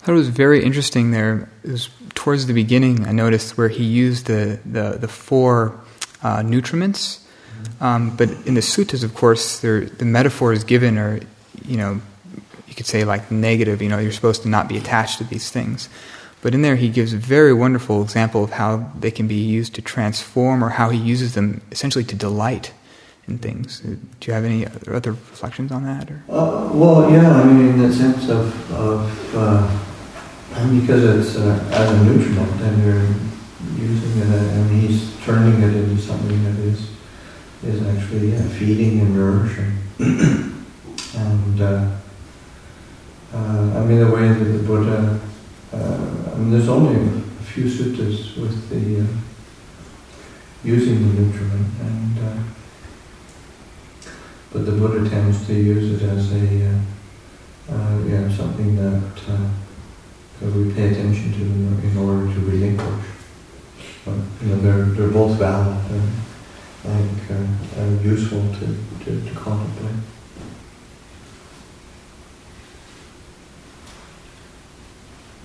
thought it was very interesting there. It was towards the beginning I noticed where he used the four nutriments, but in the suttas, of course, the metaphors given are, you could say like negative. You're supposed to not be attached to these things. But in there he gives a very wonderful example of how they can be used to transform, or how he uses them essentially to delight in things. Do you have any other reflections on that? Or? Well, yeah, in the sense of because it's as a nutriment, and you're using it, and he's turning it into something that is actually feeding and nourishing. And the way that the Buddha, there's only a few suttas with the using the nutriment, but the Buddha tends to use it as something that we pay attention to in order to relinquish. But they're both valid and useful to contemplate.